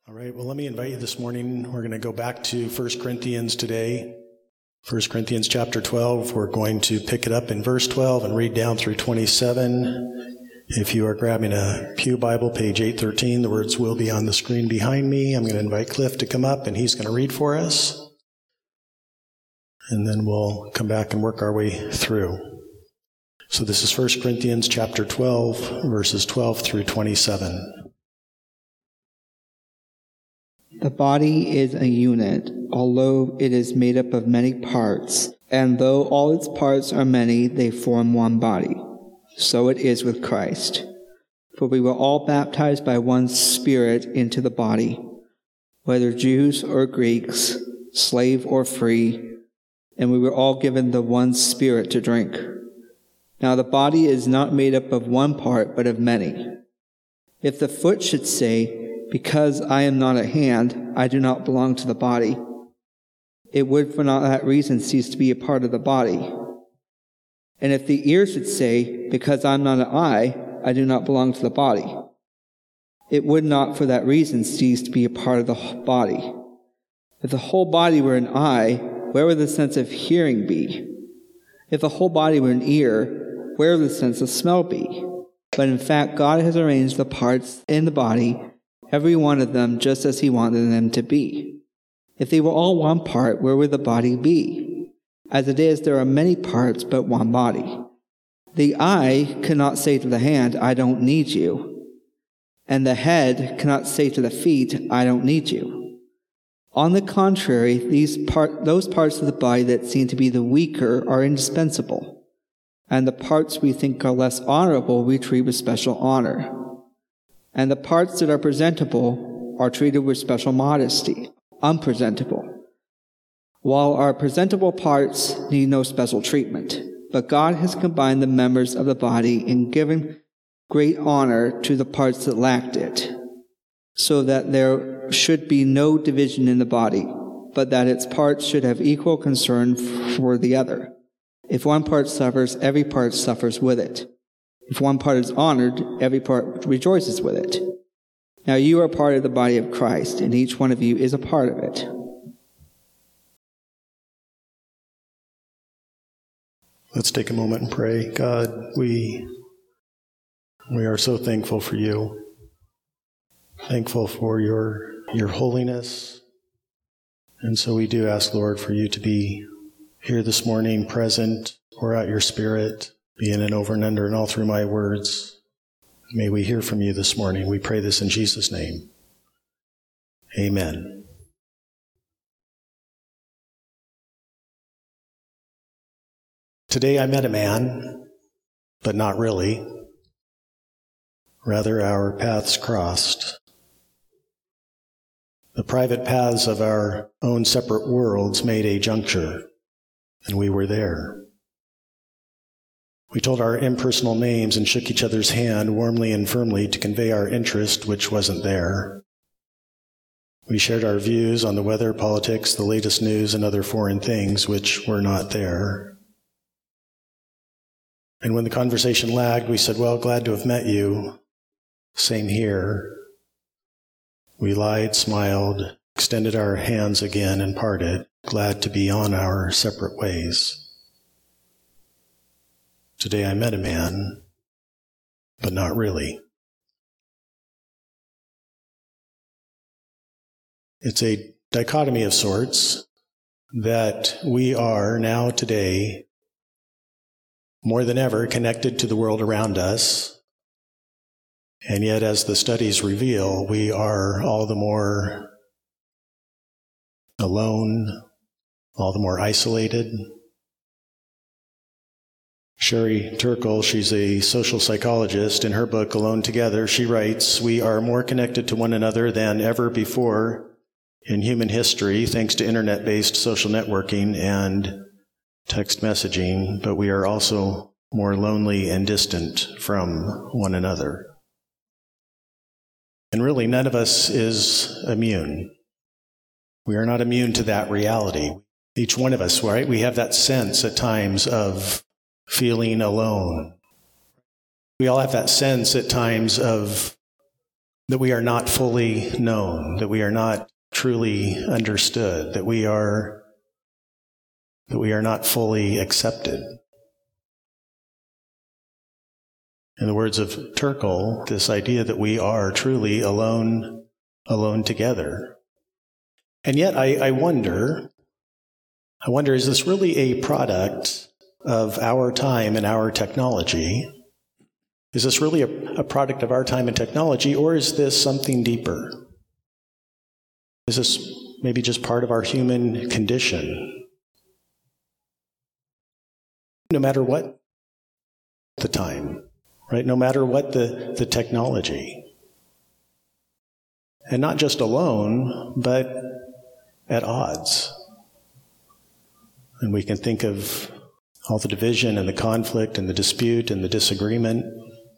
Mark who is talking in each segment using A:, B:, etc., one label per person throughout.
A: All right, well, let me invite you this morning. We're going to go back to 1 Corinthians today. 1 Corinthians chapter 12. We're going to pick it up in verse 12 and read down through 27. If you are grabbing a Pew Bible, page 813, the words will be on the screen behind me. I'm going to invite Cliff to come up, and he's going to read for us. And then we'll come back and work our way through. So this is 1 Corinthians chapter 12, verses 12 through 27.
B: The body is a unit, although it is made up of many parts, and though all its parts are many, they form one body. So it is with Christ. For we were all baptized by one Spirit into the body, whether Jews or Greeks, slave or free, and we were all given the one Spirit to drink. Now the body is not made up of one part, but of many. If the foot should say, "Because I am not a hand, I do not belong to the body," it would for not that reason cease to be a part of the body. And if the ear should say, "Because I am not an eye, I do not belong to the body," it would not for that reason cease to be a part of the body. If the whole body were an eye, where would the sense of hearing be? If the whole body were an ear, where would the sense of smell be? But in fact, God has arranged the parts in the body, every one of them just as he wanted them to be. If they were all one part, where would the body be? As it is, there are many parts, but one body. The eye cannot say to the hand, "I don't need you." And the head cannot say to the feet, "I don't need you." On the contrary, those parts of the body that seem to be the weaker are indispensable, and the parts we think are less honorable we treat with special honor. And the parts that are presentable are treated with special modesty, unpresentable, while our presentable parts need no special treatment. But God has combined the members of the body and given great honor to the parts that lacked it, so that there should be no division in the body, but that its parts should have equal concern for the other. If one part suffers, every part suffers with it. If one part is honored, every part rejoices with it. Now you are part of the body of Christ, and each one of you is a part of it.
A: Let's take a moment and pray. God, we are so thankful for you. Thankful for your holiness. And so we do ask, Lord, for you to be here this morning, present, pour out your Spirit, be in and over and under and all through my words. May we hear from you this morning. We pray this in Jesus' name. Amen. Today I met a man, but not really. Rather, our paths crossed. The private paths of our own separate worlds made a juncture, and we were there. We told our impersonal names and shook each other's hand warmly and firmly to convey our interest, which wasn't there. We shared our views on the weather, politics, the latest news, and other foreign things, which were not there. And when the conversation lagged, we said, "Well, glad to have met you. Same here." We lied, smiled, extended our hands again, and parted, glad to be on our separate ways. Today I met a man, but not really. It's a dichotomy of sorts that we are now today more than ever connected to the world around us, and yet as the studies reveal, we are all the more alone, all the more isolated. Sherry Turkle, she's a social psychologist. In her book, Alone Together, she writes, "We are more connected to one another than ever before in human history, thanks to internet-based social networking and text messaging, but we are also more lonely and distant from one another." And really, none of us is immune. We are not immune to that reality. Each one of us, right? We have that sense at times of feeling alone. We all have that sense at times of that we are not fully known, that we are not truly understood, that we are not fully accepted. In the words of Turkle, this idea that we are truly alone together. And yet I wonder, is this really a product of our time and our technology? Is this really a product of our time and technology, or is this something deeper? Is this maybe just part of our human condition? No matter what the time, right? No matter what the technology. And not just alone, but at odds. And we can think of all the division and the conflict and the dispute and the disagreement.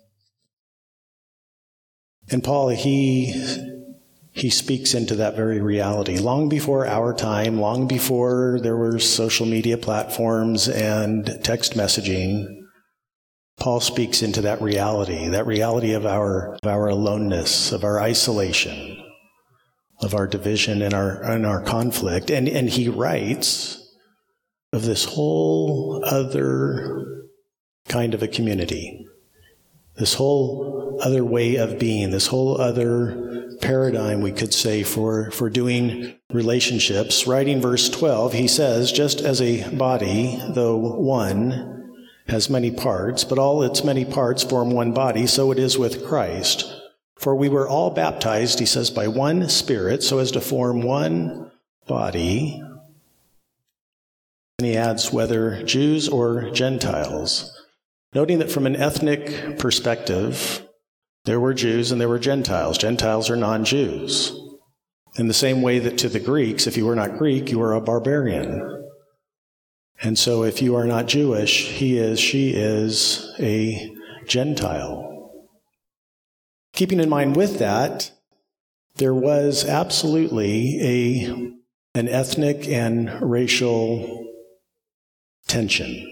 A: And Paul, he speaks into that very reality. Long before our time, long before there were social media platforms and text messaging, Paul speaks into that reality of our aloneness, of our isolation, of our division and our conflict. And he writes of this whole other kind of a community, this whole other way of being, this whole other paradigm, we could say, for doing relationships. Writing verse 12, he says, just as a body, though one, has many parts, but all its many parts form one body, so it is with Christ. For we were all baptized, he says, by one Spirit, so as to form one body. And he adds, whether Jews or Gentiles. Noting that from an ethnic perspective, there were Jews and there were Gentiles. Gentiles are non-Jews. In the same way that to the Greeks, if you were not Greek, you were a barbarian. And so if you are not Jewish, she is a Gentile. Keeping in mind with that, there was absolutely an ethnic and racial tension.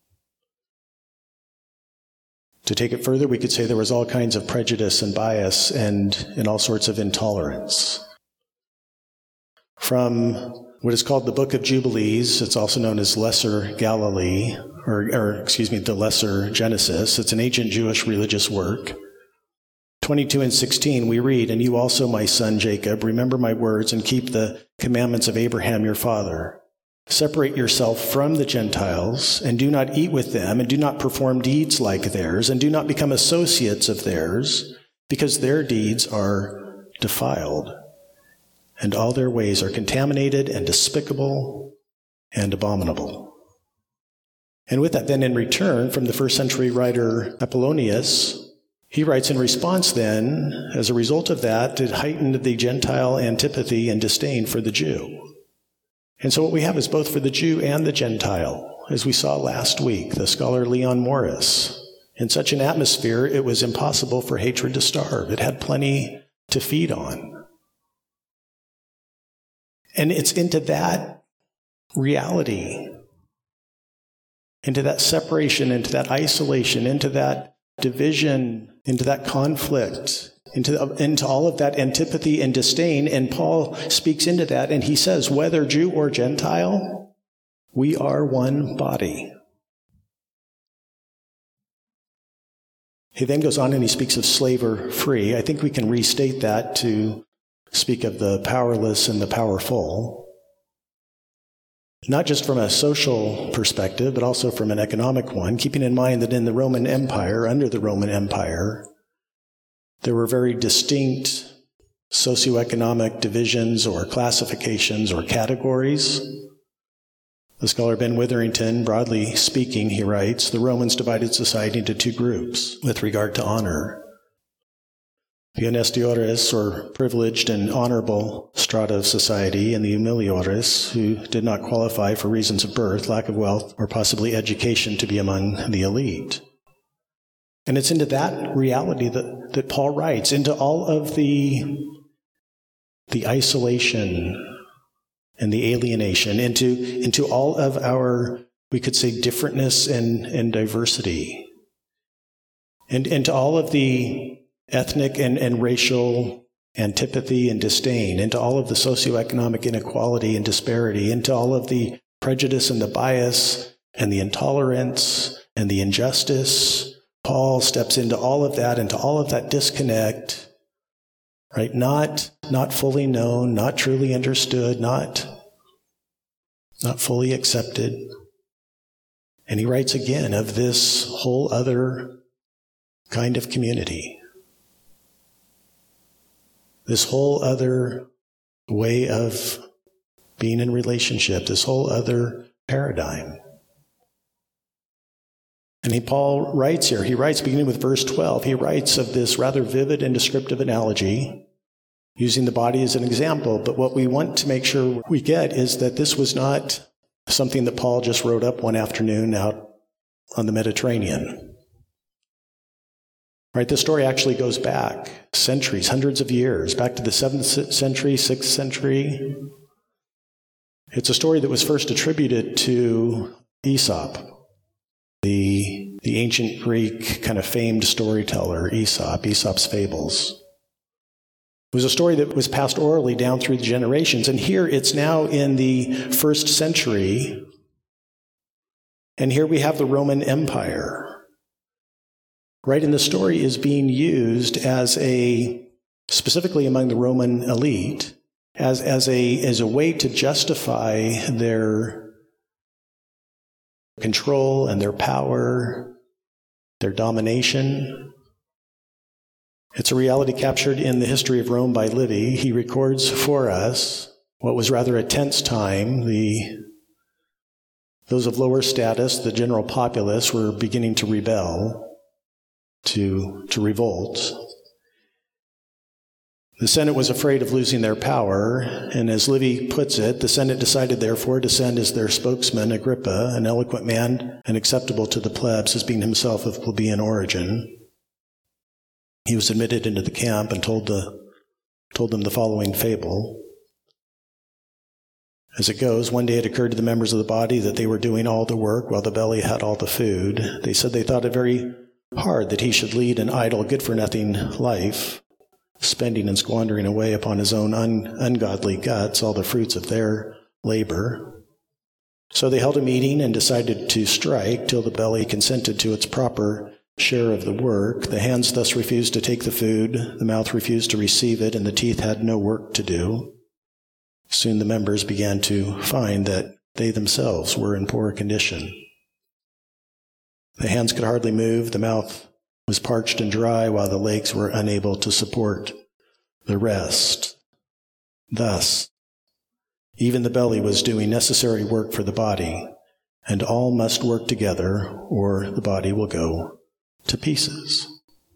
A: To take it further, we could say there was all kinds of prejudice and bias and all sorts of intolerance. From what is called the Book of Jubilees, it's also known as Lesser Galilee, the Lesser Genesis. It's an ancient Jewish religious work. 22 and 16, we read, and you also, my son Jacob, remember my words and keep the commandments of Abraham your father. Separate yourself from the Gentiles, and do not eat with them, and do not perform deeds like theirs, and do not become associates of theirs, because their deeds are defiled, and all their ways are contaminated and despicable and abominable. And with that, then in return, from the first century writer Apollonius, he writes in response then, as a result of that, it heightened the Gentile antipathy and disdain for the Jew. And so what we have is both for the Jew and the Gentile, as we saw last week, the scholar Leon Morris. In such an atmosphere, it was impossible for hatred to starve. It had plenty to feed on. And it's into that reality, into that separation, into that isolation, into that division, into that conflict, into all of that antipathy and disdain, and Paul speaks into that, and he says, whether Jew or Gentile, we are one body. He then goes on and he speaks of slave or free. I think we can restate that to speak of the powerless and the powerful, not just from a social perspective, but also from an economic one, keeping in mind that in the Roman Empire, under the Roman Empire, there were very distinct socioeconomic divisions or classifications or categories. The scholar Ben Witherington, broadly speaking, he writes, the Romans divided society into two groups with regard to honor. The honestiores, or privileged and honorable strata of society, and the humiliores, who did not qualify for reasons of birth, lack of wealth, or possibly education to be among the elite. And it's into that reality that Paul writes, into all of the isolation and the alienation, into all of our, we could say, differentness and diversity, and into all of the ethnic and racial antipathy and disdain, into all of the socioeconomic inequality and disparity, into all of the prejudice and the bias and the intolerance and the injustice. Paul steps into all of that disconnect, right? Not fully known, not truly understood, not fully accepted. And he writes again of this whole other kind of community, this whole other way of being in relationship, this whole other paradigm. And Paul writes here, beginning with verse 12, he writes of this rather vivid and descriptive analogy, using the body as an example. But what we want to make sure we get is that this was not something that Paul just wrote up one afternoon out on the Mediterranean. Right, the story actually goes back centuries, hundreds of years, back to the 7th century, 6th century. It's a story that was first attributed to Aesop, the ancient Greek kind of famed storyteller, Aesop's Fables. It was a story that was passed orally down through the generations, and here it's now in the 1st century, and here we have the Roman Empire. Right, and the story is being used specifically among the Roman elite, as a way to justify their control and their power, their domination. It's a reality captured in the history of Rome by Livy. He records for us what was rather a tense time. Those of lower status, the general populace, were beginning to rebel, to revolt. The Senate was afraid of losing their power, and as Livy puts it, the Senate decided therefore to send as their spokesman Agrippa, an eloquent man and acceptable to the plebs as being himself of plebeian origin. He was admitted into the camp and told them the following fable. As it goes, one day it occurred to the members of the body that they were doing all the work while the belly had all the food. They said they thought it very hard that he should lead an idle, good-for-nothing life, spending and squandering away upon his own ungodly guts all the fruits of their labor. So they held a meeting and decided to strike till the belly consented to its proper share of the work. The hands thus refused to take the food, the mouth refused to receive it, and the teeth had no work to do. Soon the members began to find that they themselves were in poor condition. The hands could hardly move, the mouth was parched and dry, while the legs were unable to support the rest. Thus, even the belly was doing necessary work for the body, and all must work together, or the body will go to pieces.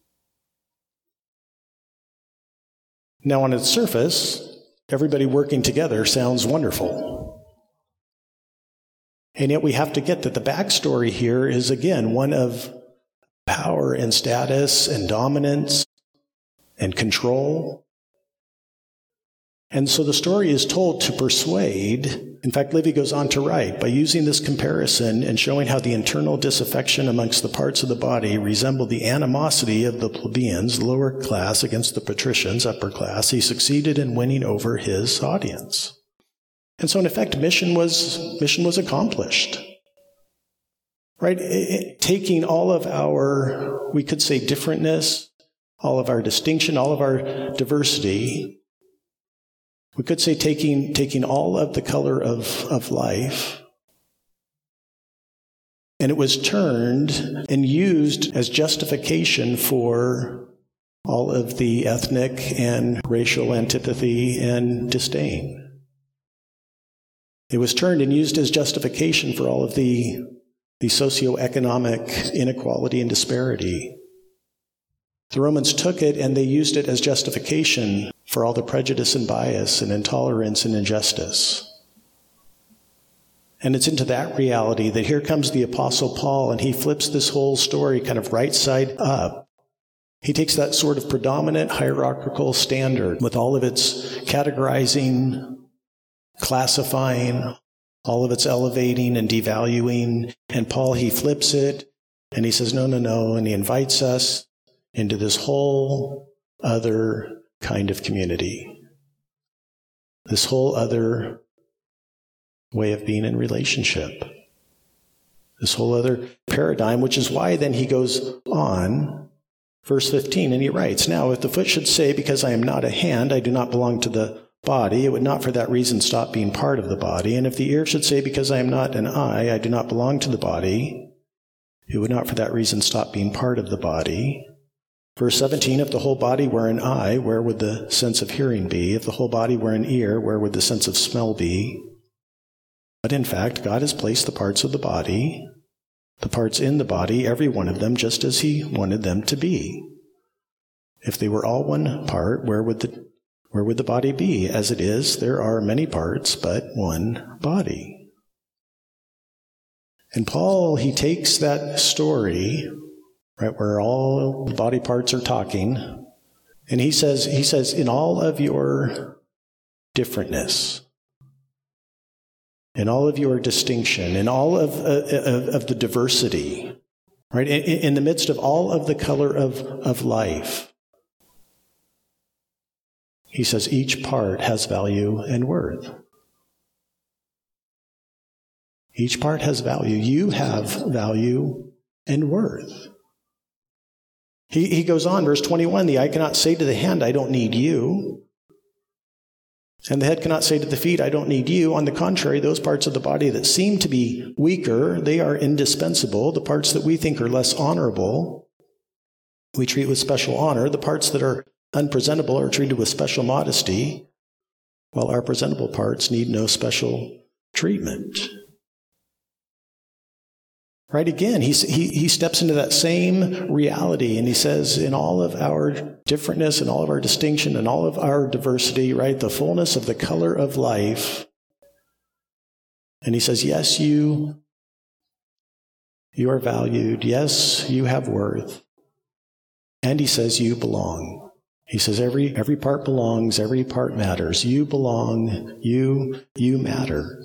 A: Now, on its surface, everybody working together sounds wonderful. And yet we have to get that the backstory here is, again, one of power and status and dominance and control. And so the story is told to persuade. In fact, Livy goes on to write, by using this comparison and showing how the internal disaffection amongst the parts of the body resembled the animosity of the plebeians, lower class, against the patricians, upper class, he succeeded in winning over his audience. And so in effect, mission was accomplished. Right? Taking all of our, we could say, differentness, all of our distinction, all of our diversity, we could say taking all of the color of life, and it was turned and used as justification for all of the ethnic and racial antipathy and disdain. It was turned and used as justification for all of the socioeconomic inequality and disparity. The Romans took it and they used it as justification for all the prejudice and bias and intolerance and injustice. And it's into that reality that here comes the Apostle Paul, and he flips this whole story kind of right side up. He takes that sort of predominant hierarchical standard with all of its categorizing, classifying, all of its elevating and devaluing. And Paul, he flips it and he says, no, and he invites us into this whole other kind of community, this whole other way of being in relationship, this whole other paradigm, which is why then he goes on, verse 15, and he writes, "Now, if the foot should say, because I am not a hand, I do not belong to the body, it would not for that reason stop being part of the body. And if the ear should say, because I am not an eye, I do not belong to the body, it would not for that reason stop being part of the body." Verse 17, if the whole body were an eye, where would the sense of hearing be? If the whole body were an ear, where would the sense of smell be? But in fact, God has placed the parts of the body, the parts in the body, every one of them, just as he wanted them to be. If they were all one part, where would the body be? As it is, there are many parts, but one body. And Paul, he takes that story, right, where all the body parts are talking, and he says, in all of your differentness, in all of your distinction, in all of the diversity, right, in the midst of all of the color of life, he says each part has value and worth. Each part has value. You have value and worth. He goes on, verse 21, the eye cannot say to the hand, I don't need you. And the head cannot say to the feet, I don't need you. On the contrary, those parts of the body that seem to be weaker, they are indispensable. The parts that we think are less honorable, we treat with special honor. The parts that are unpresentable are treated with special modesty, while our presentable parts need no special treatment. Right, again, he steps into that same reality, and he says, in all of our differentness and all of our distinction and all of our diversity, right, the fullness of the color of life, and he says, yes, you are valued. Yes, you have worth. And he says, you belong. He says, every part belongs, every part matters. You belong, you matter.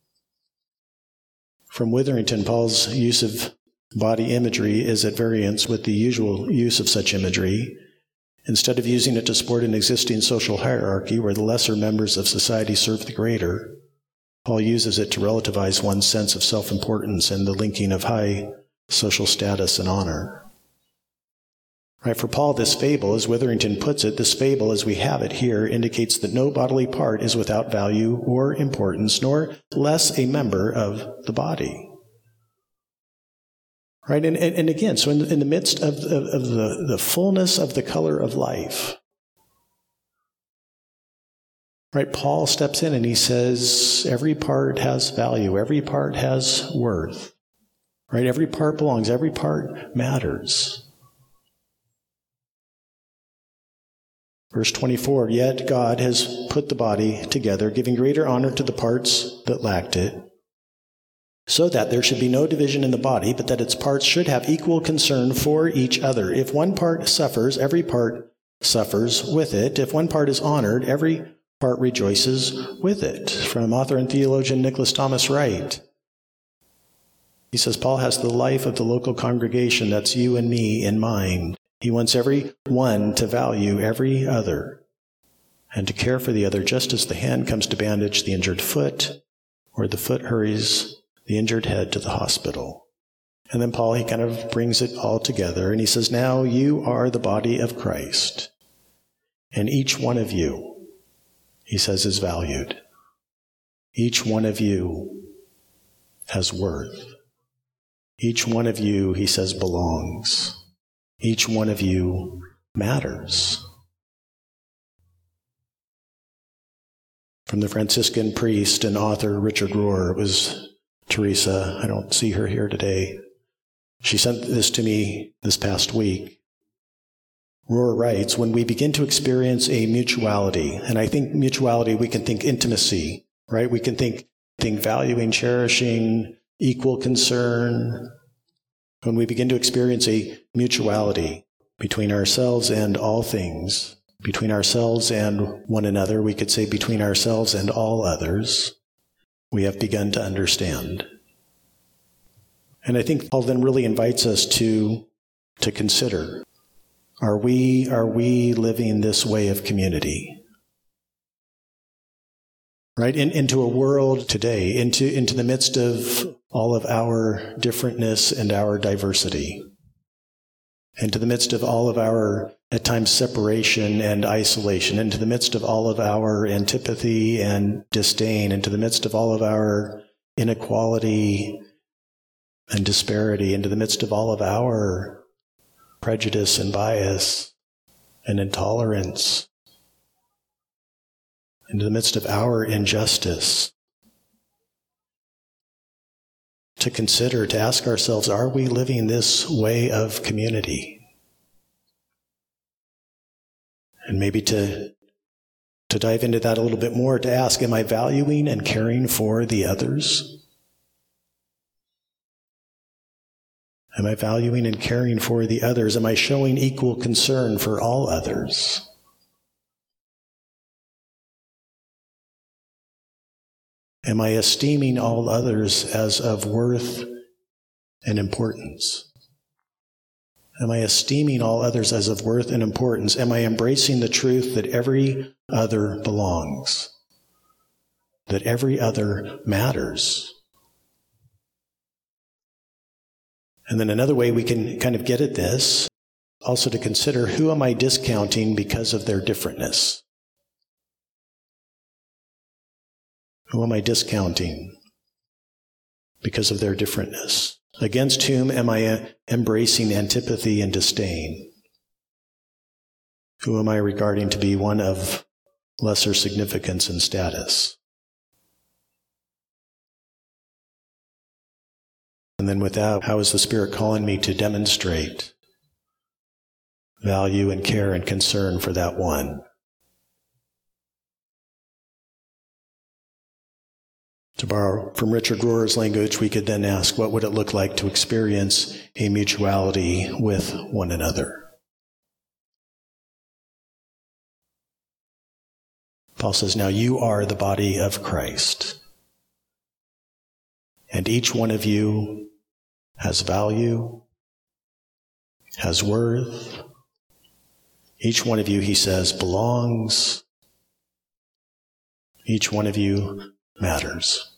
A: From Witherington, Paul's use of body imagery is at variance with the usual use of such imagery. Instead of using it to support an existing social hierarchy where the lesser members of society serve the greater, Paul uses it to relativize one's sense of self-importance and the linking of high social status and honor. Right, for Paul, this fable, as Witherington puts it, this fable as we have it here indicates that no bodily part is without value or importance, nor less a member of the body. Right, and again, so in the midst of the fullness of the color of life, right, Paul steps in and he says, every part has value, every part has worth. Right, every part belongs, every part matters. Verse 24, yet God has put the body together, giving greater honor to the parts that lacked it, so that there should be no division in the body, but that its parts should have equal concern for each other. If one part suffers, every part suffers with it. If one part is honored, every part rejoices with it. From author and theologian Nicholas Thomas Wright. He says, Paul has the life of the local congregation, that's you and me, in mind. He wants every one to value every other and to care for the other, just as the hand comes to bandage the injured foot, or the foot hurries the injured head to the hospital. And then Paul, he kind of brings it all together, and he says, now you are the body of Christ, and each one of you, he says, is valued. Each one of you has worth. Each one of you, he says, belongs. Each one of you matters. From the Franciscan priest and author Richard Rohr, it was Teresa. I don't see her here today. She sent this to me this past week. Rohr writes, when we begin to experience a mutuality, and I think mutuality, we can think intimacy, right? We can think valuing, cherishing, equal concern. When we begin to experience a mutuality between ourselves and all things, between ourselves and one another, we could say between ourselves and all others, we have begun to understand. And I think Paul then really invites us to consider, Are we living this way of community? Right? Into a world today, into the midst of all of our differentness and our diversity, into the midst of all of our, at times, separation and isolation, into the midst of all of our antipathy and disdain, into the midst of all of our inequality and disparity, into the midst of all of our prejudice and bias and intolerance, into the midst of our injustice, to consider, to ask ourselves, are we living this way of community? And maybe to dive into that a little bit more, to ask, am I valuing and caring for the others? Am I valuing and caring for the others? Am I showing equal concern for all others? Am I esteeming all others as of worth and importance? Am I esteeming all others as of worth and importance? Am I embracing the truth that every other belongs? That every other matters? And then another way we can kind of get at this, also to consider, who am I discounting because of their differentness? Who am I discounting because of their differentness? Against whom am I embracing antipathy and disdain? Who am I regarding to be one of lesser significance and status? And then with that, how is the Spirit calling me to demonstrate value and care and concern for that one? To borrow from Richard Rohr's language, we could then ask, what would it look like to experience a mutuality with one another? Paul says, now you are the body of Christ, and each one of you has value, has worth. Each one of you, he says, belongs. Each one of you matters.